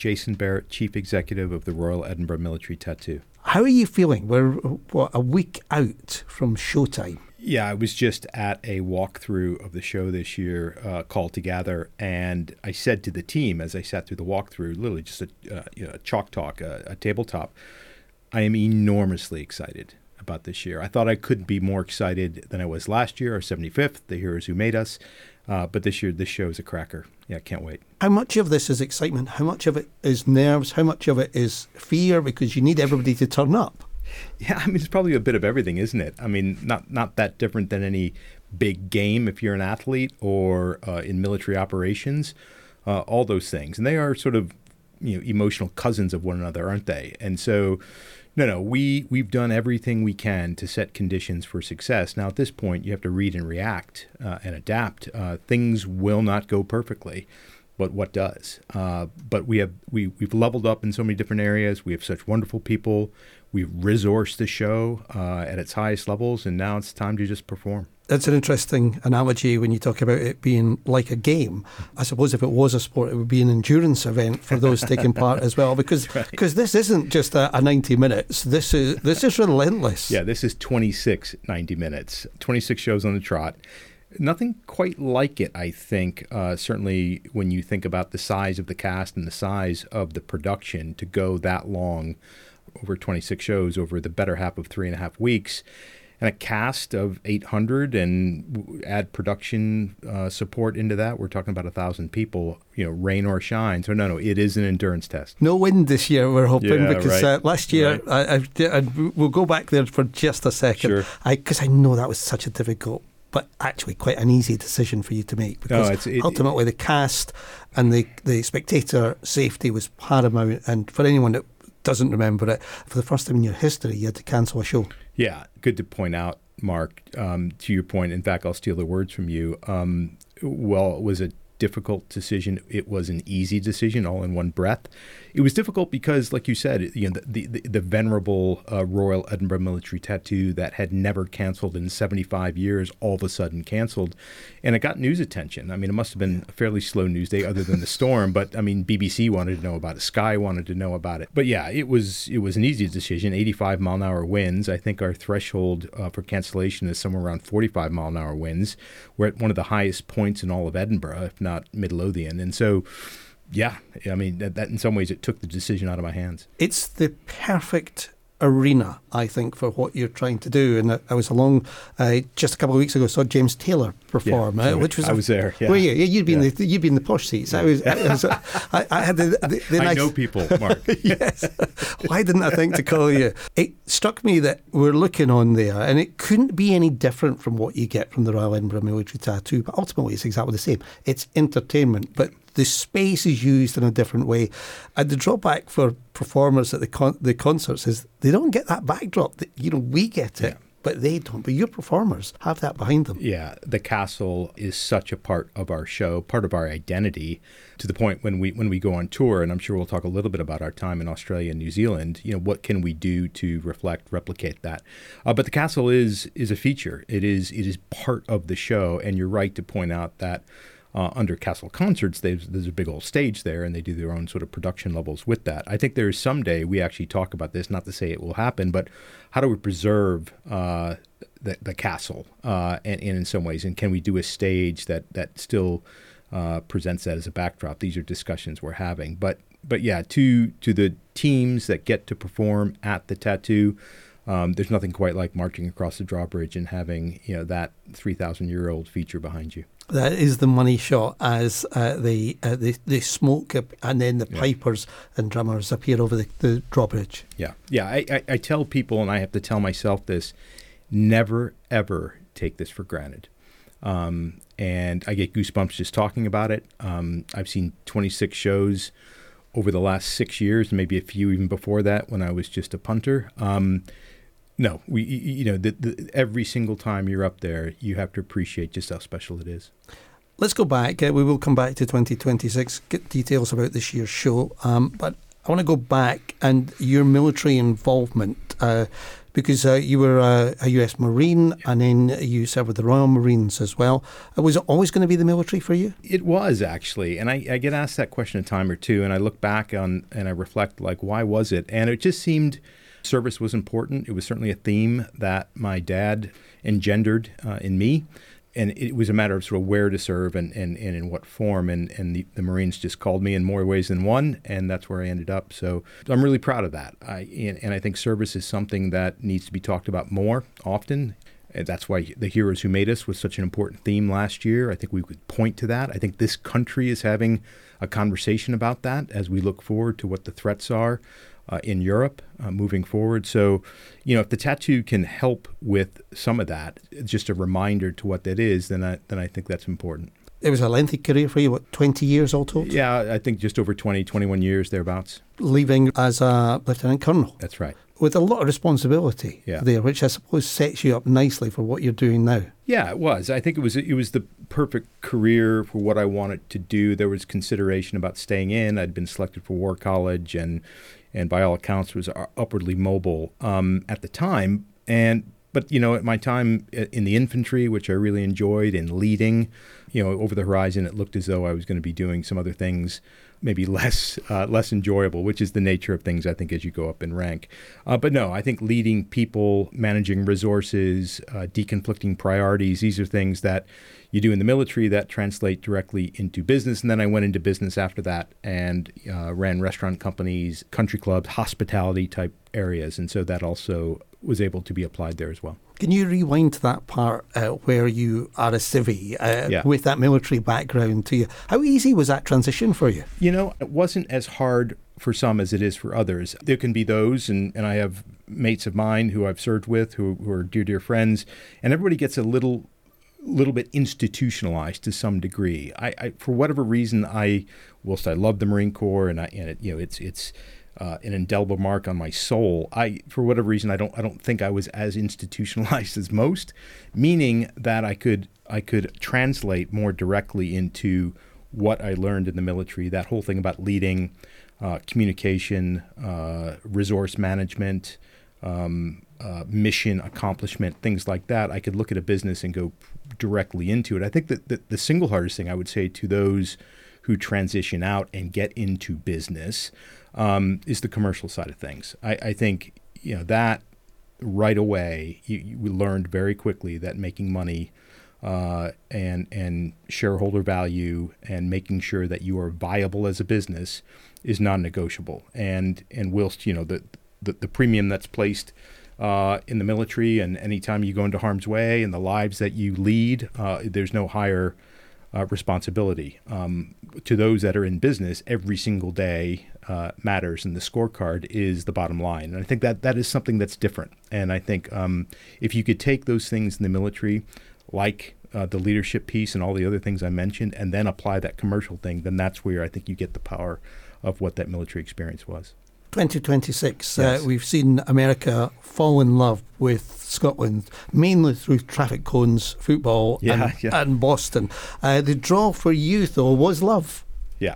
Jason Barrett, Chief Executive of the Royal Edinburgh Military Tattoo. How are you feeling? We're, a week out from showtime. Yeah, I was just at a walkthrough of the show this year called Together, and I said to the team as I sat through the walkthrough, literally just a chalk talk, a tabletop, I am enormously excited about this year. I thought I couldn't be more excited than I was last year, our 75th, The Heroes Who Made Us. But this year, this show is a cracker. Yeah, can't wait. How much of this is excitement? How much of it is nerves? How much of it is fear? Because you need everybody to turn up. Yeah, I mean, it's probably a bit of everything, isn't it? I mean, not that different than any big game if you're an athlete or in military operations, all those things. And they are sort of, emotional cousins of one another, aren't they? And so, no, we've done everything we can to set conditions for success. Now, at this point, you have to read and react and adapt. Things will not go perfectly, but what does? But we've leveled up in so many different areas. We have such wonderful people. We've resourced the show at its highest levels, and now it's time to just perform. That's an interesting analogy when you talk about it being like a game. I suppose if it was a sport, it would be an endurance event for those taking part as well, because this isn't just a 90 minutes. This is relentless. Yeah, this is 26 90 minutes, 26 shows on the trot. Nothing quite like it, I think, certainly when you think about the size of the cast and the size of the production to go that long, over 26 shows over the better half of 3.5 weeks, and a cast of 800 and add production support into that. We're talking about 1,000 people, rain or shine. So no, it is an endurance test. No wind this year, we're hoping, because right. Last year, right. We'll go back there for just a second, because I know that was such a difficult but actually quite an easy decision for you to make, because ultimately the cast and the spectator safety was paramount, and for anyone that doesn't remember it, for the first time in your history you had to cancel a show. Yeah, good to point out, Mark. To your point, in fact, I'll steal the words from you. Well, it was a difficult decision. It was an easy decision, all in one breath. It was difficult because, like you said, the venerable Royal Edinburgh Military Tattoo that had never canceled in 75 years all of a sudden canceled, and it got news attention. I mean, it must have been a fairly slow news day other than the storm, but I mean, BBC wanted to know about it, Sky wanted to know about it. But yeah, it was an easy decision. 85 mile an hour winds. I think our threshold for cancellation is somewhere around 45 mile an hour winds. We're at one of the highest points in all of Edinburgh, if not Midlothian, and so. Yeah, I mean, that in some ways it took the decision out of my hands. It's the perfect arena, I think, for what you're trying to do. And I was along just a couple of weeks ago, saw James Taylor perform, which was I was there. Yeah. Were you? You'd been in the posh seats. Yeah. I had the I nice, know people, Mark. Yes. Why didn't I think to call you? It struck me that we're looking on there, and it couldn't be any different from what you get from the Royal Edinburgh Military Tattoo. But ultimately, it's exactly the same. It's entertainment, but the space is used in a different way. And the drawback for performers at the concerts is they don't get that backdrop. We get it, but they don't. But your performers have that behind them. Yeah, the castle is such a part of our show, part of our identity, to the point when we go on tour, and I'm sure we'll talk a little bit about our time in Australia and New Zealand, what can we do to replicate that? But the castle is a feature. It is part of the show, and you're right to point out that under Castle Concerts, there's a big old stage there, and they do their own sort of production levels with that. I think there's someday we actually talk about this, not to say it will happen, but how do we preserve the castle and in some ways, and can we do a stage that still presents that as a backdrop? These are discussions we're having. But yeah, to the teams that get to perform at the tattoo, there's nothing quite like marching across the drawbridge and having that 3,000-year-old feature behind you. That is the money shot as the smoke and then the pipers and drummers appear over the drawbridge. Yeah. I tell people, and I have to tell myself this, never, ever take this for granted. And I get goosebumps just talking about it. I've seen 26 shows over the last 6 years, maybe a few even before that when I was just a punter. No, every single time you're up there, you have to appreciate just how special it is. Let's go back. We will come back to 2026, get details about this year's show. But I want to go back and your military involvement because you were a US Marine and then you served with the Royal Marines as well. Was it always going to be the military for you? It was, actually. And I get asked that question a time or two, and I look back on and I reflect, like, why was it? And it just seemed service was important. It was certainly a theme that my dad engendered in me. And it was a matter of sort of where to serve and in what form. And the Marines just called me in more ways than one, and that's where I ended up. So I'm really proud of that. And I think service is something that needs to be talked about more often. And that's why The Heroes Who Made Us was such an important theme last year. I think we could point to that. I think this country is having a conversation about that as we look forward to what the threats are in Europe moving forward. So, if the tattoo can help with some of that, just a reminder to what that is, then I think that's important. It was a lengthy career for you, 20 years all told? Yeah, I think just over 20, 21 years, thereabouts. Leaving as a Lieutenant Colonel. That's right. With a lot of responsibility there, which I suppose sets you up nicely for what you're doing now. Yeah, it was. I think it was the perfect career for what I wanted to do. There was consideration about staying in. I'd been selected for War College and by all accounts was upwardly mobile at the time. But at my time in the infantry, which I really enjoyed, and leading, over the horizon, it looked as though I was going to be doing some other things, maybe less enjoyable, which is the nature of things, I think, as you go up in rank. But no, I think leading people, managing resources, deconflicting priorities, these are things that you do in the military that translate directly into business. And then I went into business after that and ran restaurant companies, country clubs, hospitality type areas. And so that also was able to be applied there as well. Can you rewind to that part where you are a civvy with that military background to you? How easy was that transition for you? It wasn't as hard for some as it is for others. There can be those, and I have mates of mine who I've served with who are dear friends, and everybody gets a little bit institutionalized to some degree. I for whatever reason, whilst I love the Marine Corps and it's an indelible mark on my soul, for whatever reason, I don't think I was as institutionalized as most, meaning that I could translate more directly into what I learned in the military. That whole thing about leading, communication, resource management, mission accomplishment, things like that. I could look at a business and go directly into it. I think that the single hardest thing I would say to those who transition out and get into business is the commercial side of things. I think that right away you learned very quickly that making money and shareholder value and making sure that you are viable as a business is non-negotiable. And whilst the premium that's placed in the military, and anytime you go into harm's way and the lives that you lead, there's no higher responsibility. To those that are in business, every single day matters, and the scorecard is the bottom line. And I think that is something that's different. And I think if you could take those things in the military, like the leadership piece and all the other things I mentioned, and then apply that commercial thing, then that's where I think you get the power of what that military experience was. 2026, yes. We've seen America fall in love with Scotland, mainly through traffic cones, football, and Boston. The draw for you, though, was love.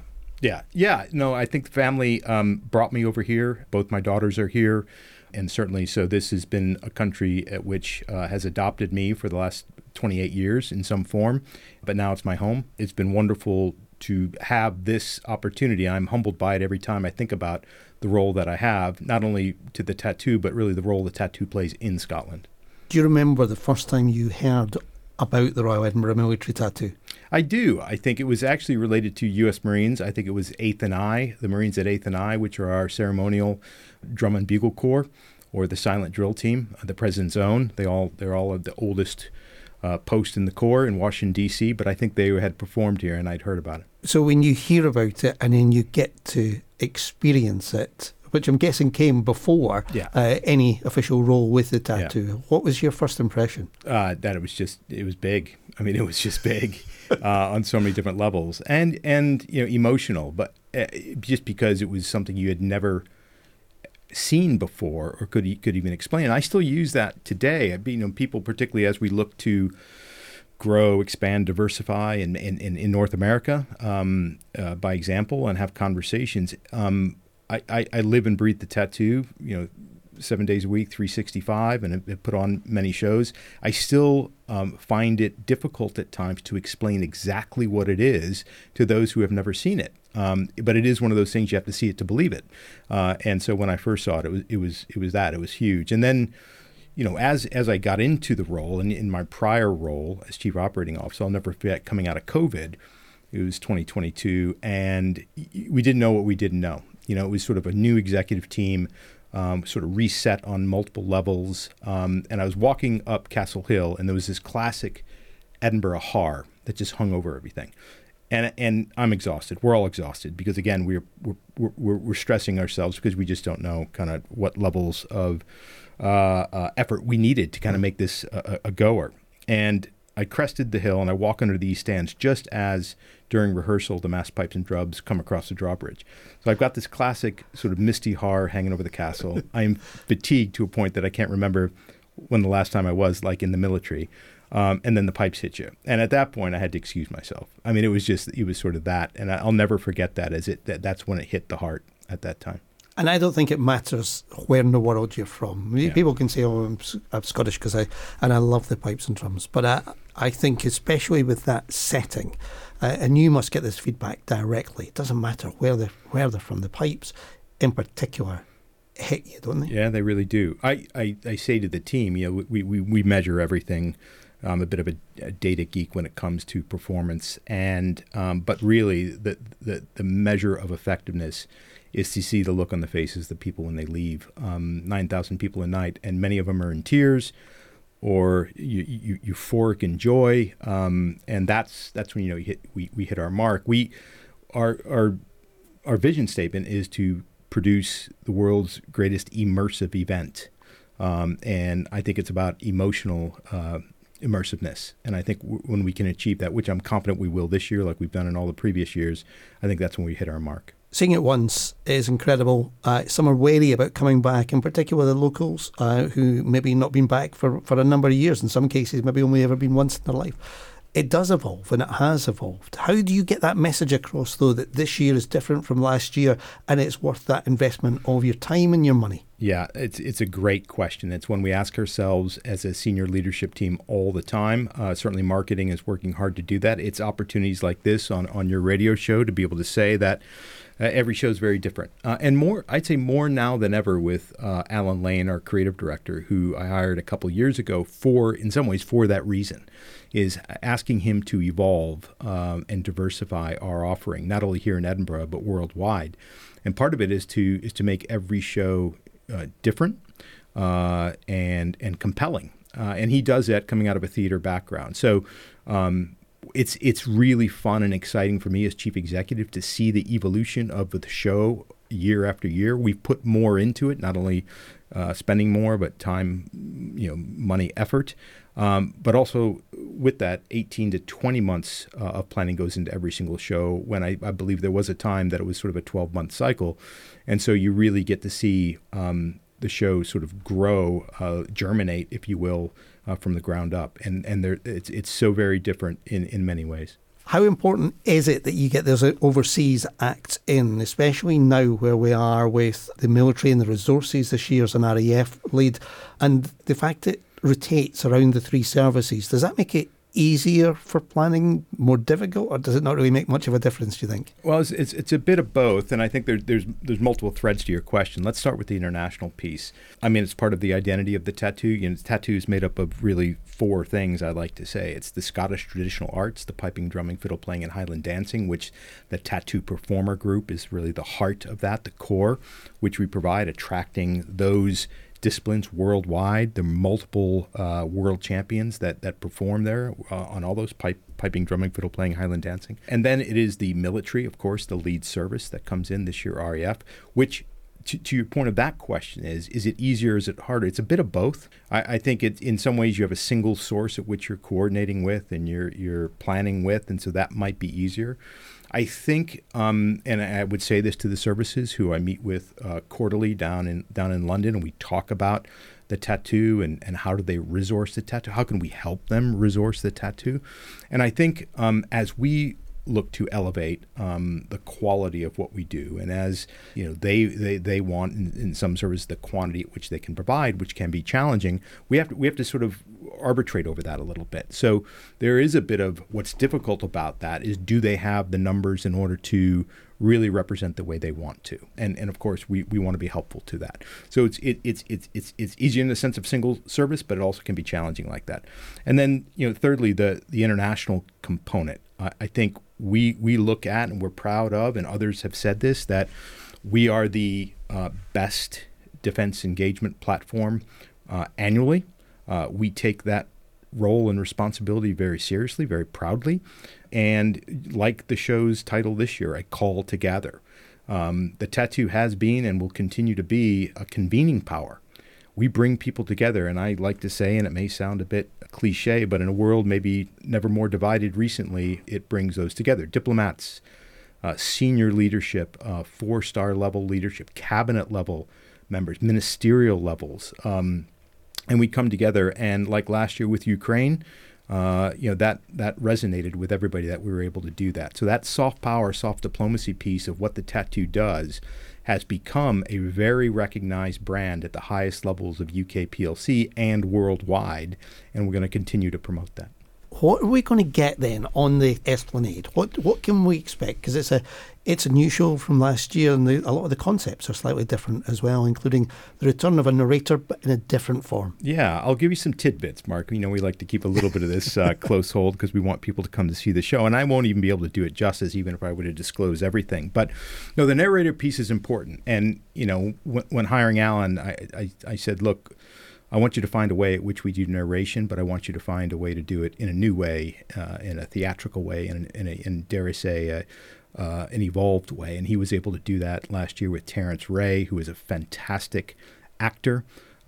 Yeah. No, I think the family brought me over here. Both my daughters are here. And certainly, so this has been a country at which has adopted me for the last 28 years in some form. But now it's my home. It's been wonderful to have this opportunity. I'm humbled by it every time I think about the role that I have, not only to the tattoo, but really the role the tattoo plays in Scotland. Do you remember the first time you heard about the Royal Edinburgh Military Tattoo? I do. I think it was actually related to U.S. Marines. I think it was 8th and I, the Marines at 8th and I, which are our ceremonial drum and bugle corps, or the silent drill team, the President's Own. They're all of the oldest post in the Corps in Washington, D.C., but I think they had performed here and I'd heard about it. So when you hear about it and then you get to experience it, which I'm guessing came before any official role with the tattoo, what was your first impression? That it was big. I mean, it was just big on so many different levels and emotional, but just because it was something you had never seen before or could even explain. And I still use that today. People, particularly as we look to grow, expand, diversify in North America, by example, and have conversations. I live and breathe the tattoo, 7 days a week, 365, and have put on many shows. I still find it difficult at times to explain exactly what it is to those who have never seen it. But it is one of those things you have to see it to believe it. And so when I first saw it, it was huge. And then, as I got into the role, and in my prior role as chief operating officer, I'll never forget coming out of COVID. It was 2022, and we didn't know what we didn't know. It was sort of a new executive team, sort of reset on multiple levels. And I was walking up Castle Hill, and there was this classic Edinburgh har that just hung over everything. And I'm exhausted. We're all exhausted because, again, we're stressing ourselves because we just don't know kind of what levels of effort we needed to kind of make this a goer. And I crested the hill and I walk under the east stands just as during rehearsal the mass pipes and drums come across the drawbridge. So I've got this classic sort of misty har hanging over the castle. I am fatigued to a point that I can't remember when the last time I was like in the military. And then the pipes hit you. And at that point I had to excuse myself. I mean, it was sort of that. And I'll never forget that that's when it hit the heart at that time. And I don't think it matters where in the world you're from. Yeah. People can say, I'm Scottish because I love the pipes and drums. But I think especially with that setting, and you must get this feedback directly. It doesn't matter where they're from. The pipes in particular hit you, don't they? Yeah, they really do. I say to the team, we measure everything. I'm a bit of a data geek when it comes to performance, and but really the measure of effectiveness is to see the look on the faces of the people when they leave. 9,000 people a night, and many of them are in tears or euphoric in joy, and that's when we hit our mark. Our vision statement is to produce the world's greatest immersive event, and I think it's about emotional immersiveness. And I think when we can achieve that, which I'm confident we will this year, like we've done in all the previous years, I think that's when we hit our mark. Seeing it once is incredible. Some are wary about coming back, in particular the locals who maybe not been back for a number of years, in some cases maybe only ever been once in their life. It does evolve, and it has evolved. How do you get that message across, though, that this year is different from last year and it's worth that investment of your time and your money? Yeah, it's a great question. It's one we ask ourselves as a senior leadership team all the time. Certainly marketing is working hard to do that. It's opportunities like this on your radio show to be able to say that every show is very different. And more, I'd say more now than ever with Alan Lane, our creative director, who I hired a couple years ago in some ways for that reason, is asking him to evolve and diversify our offering, not only here in Edinburgh, but worldwide. And part of it is to make every show different and compelling. And he does that coming out of a theater background. So it's really fun and exciting for me as chief executive to see the evolution of the show year after year. We've put more into it, not only spending more, but time, money, effort. But also with that, 18 to 20 months of planning goes into every single show, when I believe there was a time that it was sort of a 12-month cycle. And so you really get to see the show sort of grow, germinate, if you will, from the ground up. And it's so very different in many ways. How important is it that you get those overseas acts in, especially now where we are with the military and the resources this year as an RAF lead, and the fact that it rotates around the three services? Does that make it easier for planning, more difficult, or does it not really make much of a difference, do you think? Well, it's a bit of both, and I think there's multiple threads to your question. Let's start with the international piece. I mean, it's part of the identity of the tattoo. Tattoo is made up of really four things, I like to say. It's the Scottish traditional arts, the piping, drumming, fiddle playing, and Highland dancing, which the Tattoo Performer Group is really the heart of that, the core, which we provide, attracting those disciplines worldwide. There are multiple world champions that perform there on all those piping, drumming, fiddle playing, Highland dancing. And then it is the military, of course, the lead service that comes in this year, RAF, which to your point of that question is it easier, is it harder? It's a bit of both. I think in some ways you have a single source at which you're coordinating with and you're planning with, and so that might be easier. I think, and I would say this to the services who I meet with quarterly down in London, and we talk about the tattoo and how do they resource the tattoo? How can we help them resource the tattoo? And I think as we look to elevate the quality of what we do. And as you know, they want in some services the quantity at which they can provide, which can be challenging. We have to sort of arbitrate over that a little bit. So there is a bit of what's difficult about that is, do they have the numbers in order to really represent the way they want to? And of course we want to be helpful to that. So it's easier in the sense of single service, but it also can be challenging like that. And then, you know, thirdly, the international component. I think we look at, and we're proud of, and others have said this, that we are the best defense engagement platform annually. We take that role and responsibility very seriously, very proudly. And like the show's title this year, A Call to Gather. The Tattoo has been and will continue to be a convening power. We bring people together, and I like to say, and it may sound a bit cliche, but in a world maybe never more divided recently, it brings those together. Diplomats, senior leadership, 4-star level leadership, cabinet level members, ministerial levels. And we come together, and like last year with Ukraine, that resonated with everybody, that we were able to do that. So that soft power, soft diplomacy piece of what the Tattoo does has become a very recognized brand at the highest levels of UK PLC and worldwide, and we're going to continue to promote that. What are we going to get then on the Esplanade? What can we expect? Because it's a new show from last year, and a lot of the concepts are slightly different as well, including the return of a narrator, but in a different form. Yeah, I'll give you some tidbits, Mark. You know, we like to keep a little bit of this close hold because we want people to come to see the show, and I won't even be able to do it justice, even if I were to disclose everything. But no, the narrator piece is important, and you know, when hiring Alan, I said, look, I want you to find a way at which we do narration, but I want you to find a way to do it in a new way, in a theatrical way, in dare I say, an evolved way. And he was able to do that last year with Terrence Ray, who is a fantastic actor,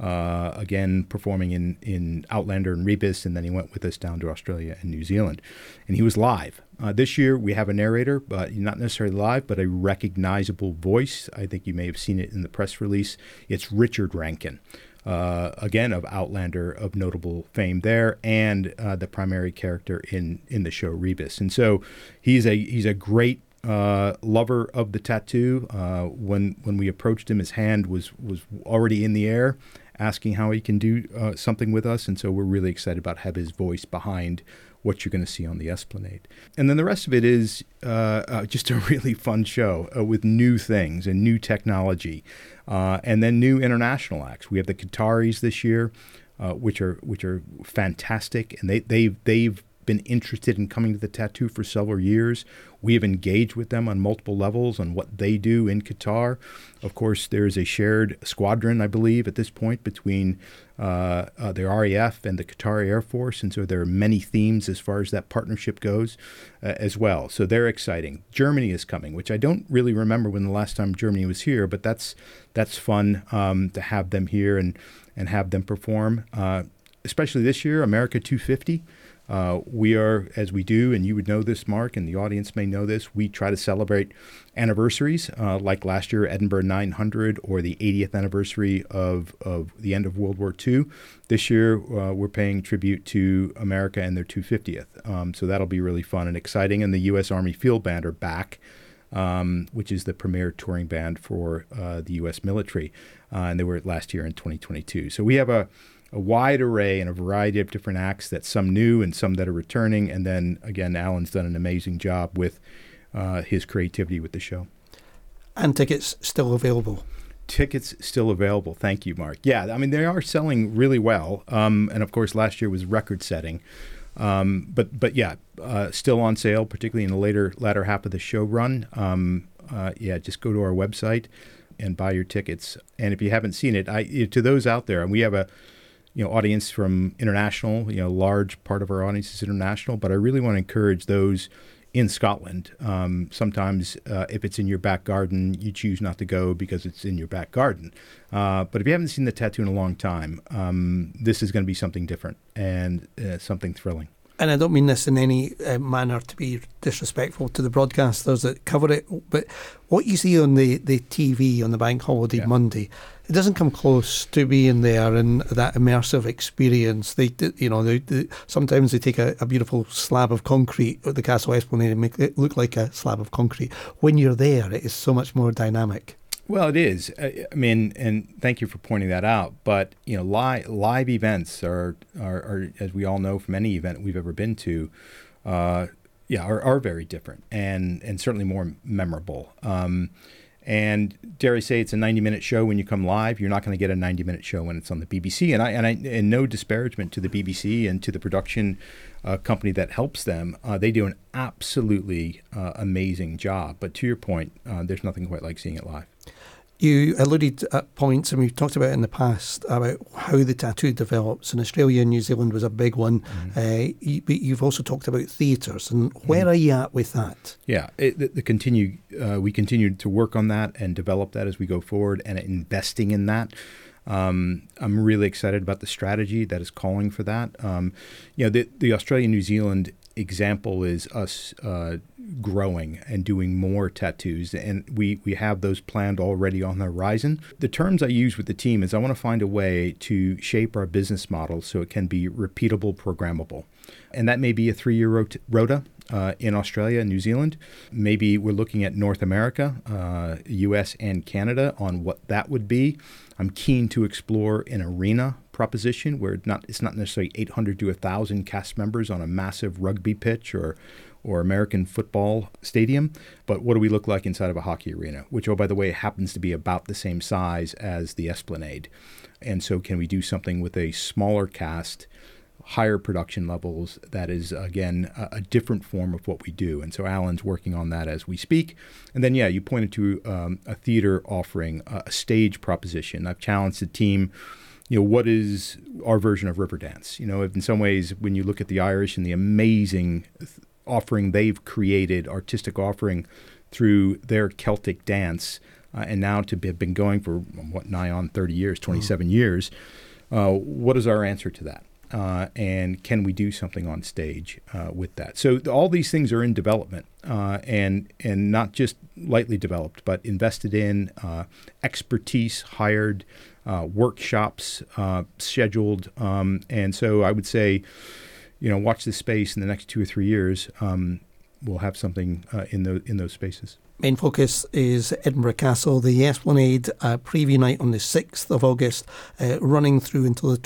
again, performing in Outlander and Rebus, and then he went with us down to Australia and New Zealand. And he was live. This year we have a narrator, but not necessarily live, but a recognizable voice. I think you may have seen it in the press release. It's Richard Rankin. Again, of Outlander, of notable fame there, and the primary character in the show Rebus. And so he's a great lover of the Tattoo. When we approached him, his hand was already in the air, asking how he can do something with us. And so we're really excited about have his voice behind what you're going to see on the Esplanade. And then the rest of it is just a really fun show with new things and new technology, and then new international acts. We have the Qataris this year, which are fantastic, and they've been interested in coming to the Tattoo for several years. We have engaged with them on multiple levels on what they do in Qatar. Of course, there is a shared squadron, I believe, at this point between the RAF and the Qatari Air Force, and so there are many themes as far as that partnership goes as well. So they're exciting. Germany is coming, which I don't really remember when the last time Germany was here, but that's fun to have them here and have them perform. Especially this year, America 250. We are, as we do, and you would know this, Mark, and the audience may know this, we try to celebrate anniversaries, like last year, Edinburgh 900, or the 80th anniversary of the end of World War II. This year, we're paying tribute to America and their 250th. So that'll be really fun and exciting. And the U.S. Army Field Band are back, which is the premier touring band for the U.S. military. And they were last year in 2022. So we have a wide array and a variety of different acts, that some new and some that are returning. And then, again, Alan's done an amazing job with his creativity with the show. And tickets still available? Tickets still available. Thank you, Mark. Yeah, I mean, they are selling really well. And, of course, last year was record-setting. But yeah, still on sale, particularly in the latter half of the show run. Just go to our website and buy your tickets. And if you haven't seen it, to those out there, and we have a audience from international, large part of our audience is international, but I really want to encourage those in Scotland. Sometimes if it's in your back garden, you choose not to go because it's in your back garden. But if you haven't seen the Tattoo in a long time, this is going to be something different and something thrilling. And I don't mean this in any manner to be disrespectful to the broadcasters that cover it, but what you see on the TV on the bank holiday Monday, it doesn't come close to being there and that immersive experience. Sometimes they take a beautiful slab of concrete at the Castle Esplanade and make it look like a slab of concrete. When you're there, it is so much more dynamic. Well, it is. I mean, and thank you for pointing that out. But live events are, as we all know from any event we've ever been to, are very different and certainly more memorable. And dare I say, it's a 90-minute show when you come live. You're not going to get a 90-minute show when it's on the BBC. And no disparagement to the BBC and to the production company that helps them. They do an absolutely amazing job. But to your point, there's nothing quite like seeing it live. You alluded at points, and we've talked about in the past, about how the tattoo develops. And Australia and New Zealand was a big one. But you've also talked about theatres. And where are you at with that? Yeah, we continue to work on that and develop that as we go forward and investing in that. I'm really excited about the strategy that is calling for that. The Australia-New Zealand example is us growing and doing more tattoos, and we have those planned already on the horizon. The terms I use with the team is I want to find a way to shape our business model so it can be repeatable, programmable. And that may be a 3-year rota in Australia and New Zealand. Maybe we're looking at North America, US and Canada on what that would be. I'm keen to explore an arena proposition where it's not necessarily 800 to 1,000 cast members on a massive rugby pitch or American football stadium, but what do we look like inside of a hockey arena, which, oh, by the way, happens to be about the same size as the Esplanade. And so can we do something with a smaller cast, higher production levels that is, again, a different form of what we do? And so Alan's working on that as we speak. And then, you pointed to a theater offering, a stage proposition. I've challenged the team, what is our version of Riverdance? In some ways, when you look at the Irish and the amazing offering they've created, artistic offering through their Celtic dance, and now to have been going for, nigh on 30 years, 27 years, what is our answer to that? And can we do something on stage with that? So all these things are in development and not just lightly developed, but invested in, expertise hired, workshops scheduled. And so I would say, watch this space in the next 2 or 3 years. We'll have something in those spaces. Main focus is Edinburgh Castle, the Esplanade preview night on the 6th of August, running through until the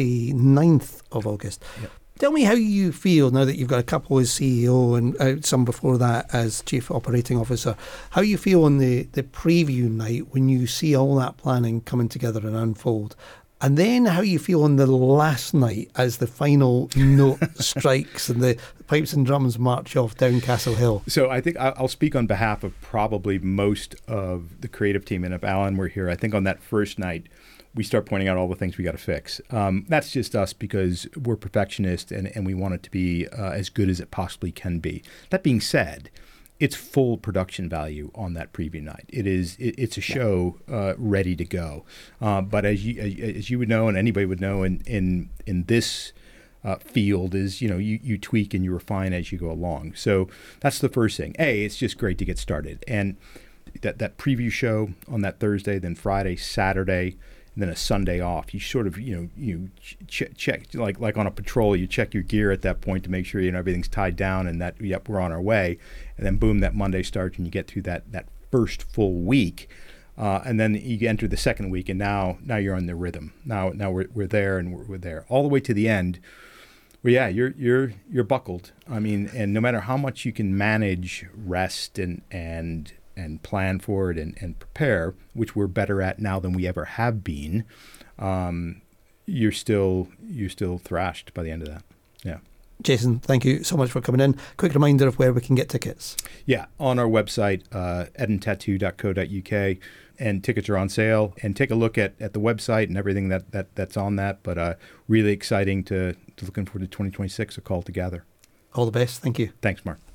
29th of August. Yep. Tell me how you feel now that you've got a couple as CEO and some before that as Chief Operating Officer. How you feel on the preview night when you see all that planning coming together and unfold? And then how you feel on the last night as the final note strikes and the pipes and drums march off down Castle Hill. So I think I'll speak on behalf of probably most of the creative team. And if Alan were here, I think on that first night, we start pointing out all the things we got to fix. That's just us because we're perfectionists and we want it to be as good as it possibly can be. That being said, it's full production value on that preview night. It's a show ready to go. But as you would know, and anybody would know in this field, is you tweak and you refine as you go along. So that's the first thing. It's just great to get started. And that preview show on that Thursday, then Friday, Saturday, and then a Sunday off. You sort of you check like on a patrol. You check your gear at that point to make sure everything's tied down and that we're on our way. And then boom, that Monday starts and you get through that first full week, and then you enter the second week and now you're on the rhythm. Now we're there and we're there all the way to the end. Well, you're buckled. I mean, and no matter how much you can manage rest and plan for it and prepare, which we're better at now than we ever have been, you're still thrashed by the end of that. Yeah. Jason, thank you so much for coming in. Quick reminder of where we can get tickets. Yeah, on our website, edintattoo.co.uk, and tickets are on sale. And take a look at the website and everything that's on that. But really exciting to looking forward to 2026, a call to gather. All the best. Thank you. Thanks, Mark.